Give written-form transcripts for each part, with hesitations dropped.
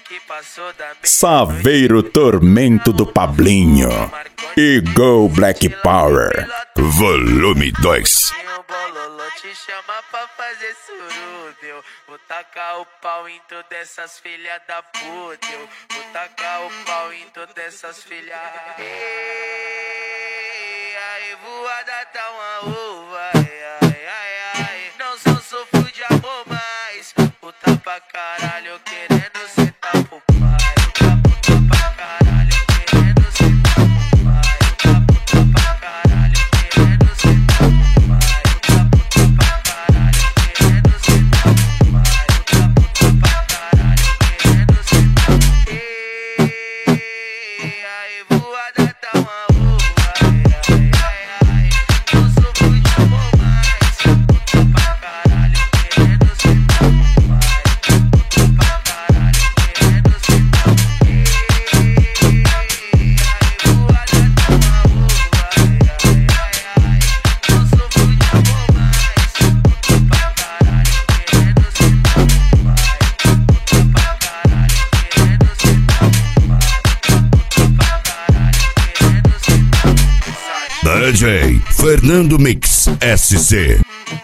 Saveiro Tormento do Pablinho e Go Black Power, volume 2. Te chama pra fazer surubio. Vou tacar o pau em todas essas filhas da puta. Eu vou tacar o pau em todas essas filhas. Aí voada tá uma uva. Não sou sofro de amor, mas puta pra caralho querendo sentar pro pai. Puta pra caralho querendo sentar pro pai. Puta pra caralho querendo sentar pro pai. DJ Fernando Mix SC.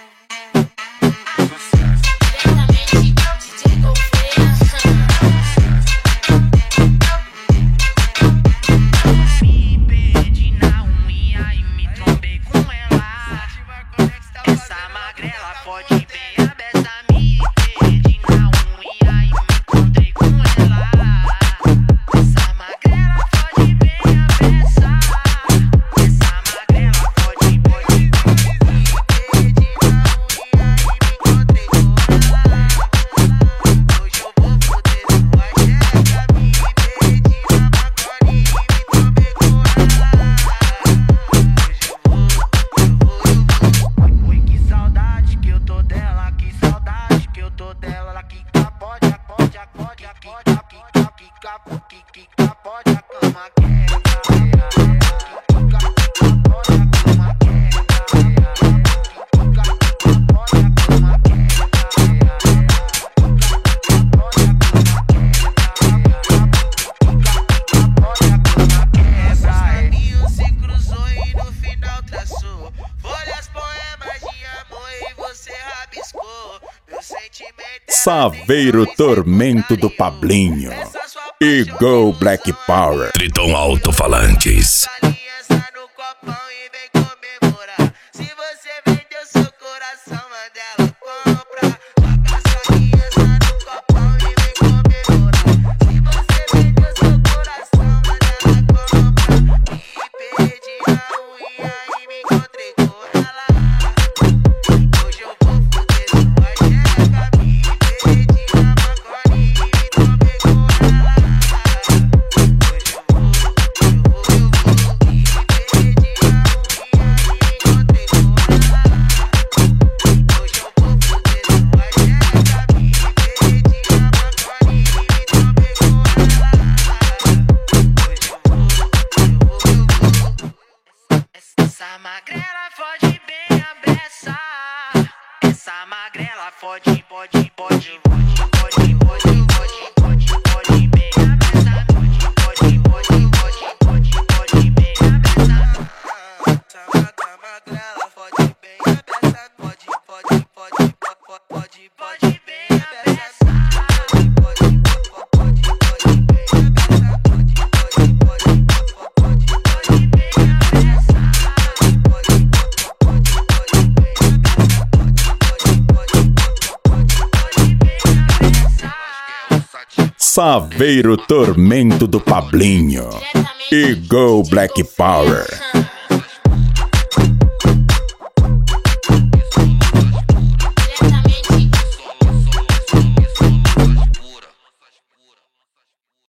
Saveiro Tormento do Pablinho e Go Black Power. Triton Alto-Falantes. Essa magrela fode bem a beça. Essa magrela fode, pode, pode, pode, pode, pode, pode, pode, pode bem a beça. Pode, pode, pode, pode, pode bem a beça. Essa magrela fode bem a beça. Pode, pode, pode, pode, pode, pode bem a beça. Saveiro Tormento do Pablinho e Go Black Power.